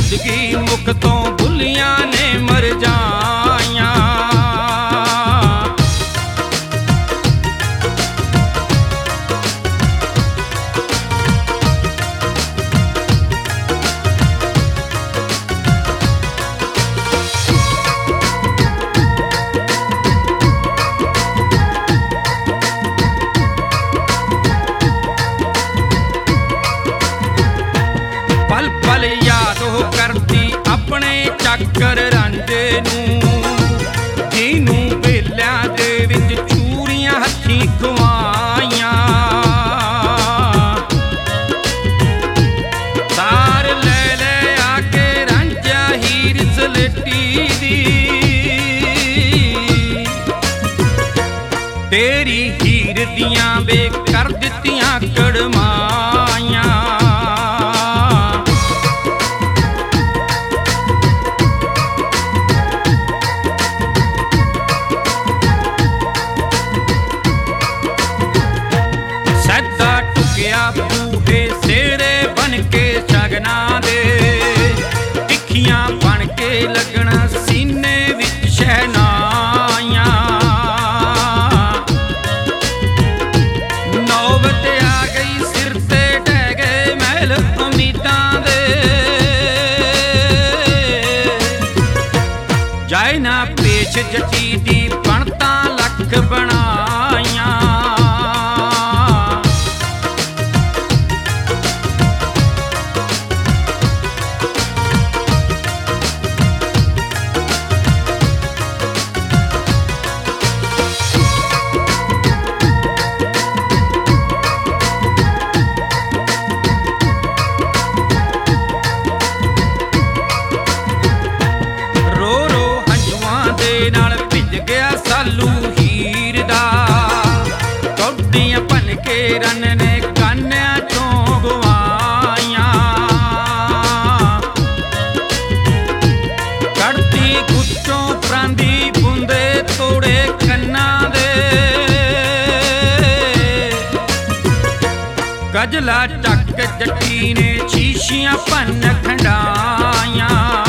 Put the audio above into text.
जिंदगी मुख तो भुलियां ने मर जाया। पल पल याद हो करती अपने चक्कर रांझे नूं, जिनूं बेलियां दे विच चूरियां हथीं खुआइयां। तार ले ले आके रांझा हीर सलेटी दी, तेरी हीर दियां वे कर दित्तियां कड़माइयां। सैदा टुकिया बूहे सेरे बन के शगना दे, तिखियां बन के लगना सीने विच शहनाइयां। नौबत आ गई सिर ते ढह गए महल उम्मीदां दे, जाए ना पेश जची दी बनता लख बनाइयां। नाल भिज गया सालू हीर दा, कौडियां भन के रन ने कान्या चों गवाइयां। कड़ती गुच्चों परांदी बूंदे तोड़े कन्ना दे, गजला चक जट्टी ने शीशियां भन खंडाइयां।